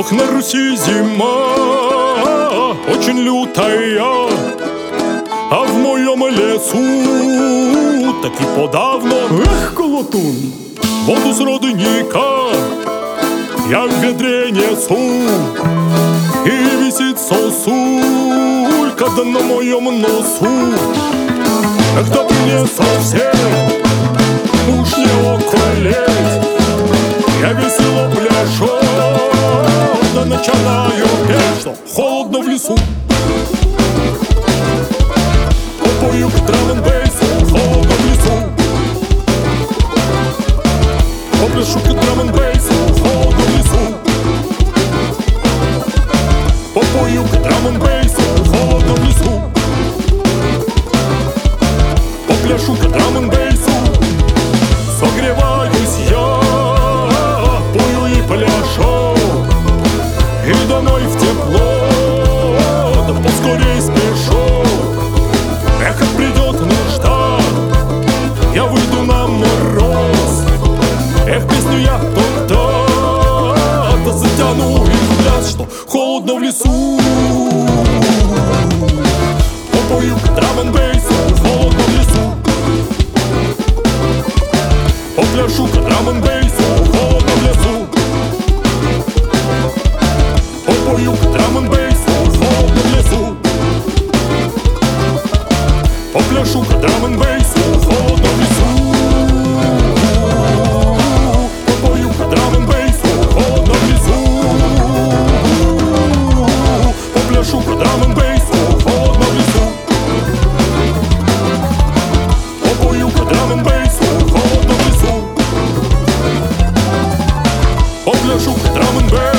Ох, на Руси зима очень лютая, а в моем лесу так и подавно. Эх, колотун! Воду с родника я в ведре несу, и висит сосулька да на моем носу. Эх, да мне совсем уж не околеть, я весело пляшу, да начинаю петь, что холодно в лесу. Попою к драм-н-бейсу, холодно в лесу. Попляшу к драм-н-бейсу, холодно в лесу. Попою к драм-н-бейсу, холодно в лесу. Попляшу к драм-н-бейсу, согреваюсь я, пою и пляшу, и домой в тепло, да поскорей спешу. Эх, как придет нужда, я выйду на мороз. Эх, песню я тогда затяну и в пляс, что холодно в лесу. Попою к драм-н-бейсу, холодно в лесу. Попляшу к драм-н-бейсу, холодно в лесу. Попою к драм-н-бейсу, холодно в лесу. Попляшу к драм-н-бейсу, холодно в лесу. Попою к драм-н-бейсу, холодно в лесу. Попляшу к драм-н-бейсу, холодно в лесу. Попою к драм-н-бейсу, холодно в лесу. Попляшу к драм-н-бейсу.